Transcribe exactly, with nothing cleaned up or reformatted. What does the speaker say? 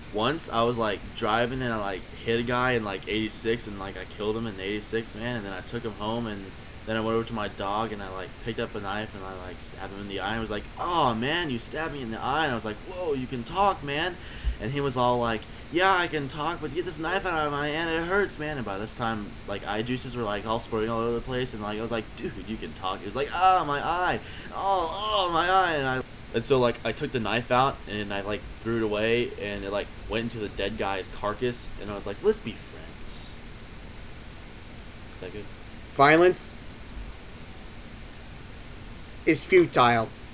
once I was like driving and I like hit a guy in like eighty-six and like I killed him in eighty-six, man, and then I took him home and then I went over to my dog and I like picked up a knife and I like stabbed him in the eye and was like, "Oh man, you stabbed me in the eye." And I was like, "Whoa, you can talk, man." And he was all like, "Yeah, I can talk, but get this knife out of my hand, it hurts, man." And by this time, like eye juices were like all spraying all over the place and like I was like, "Dude, you can talk." It was like, "Ah, my eye. Oh, oh, my eye." And I and so like I took the knife out and I like threw it away and it like went into the dead guy's carcass and I was like, let's be friends. Is that good? Violence is futile.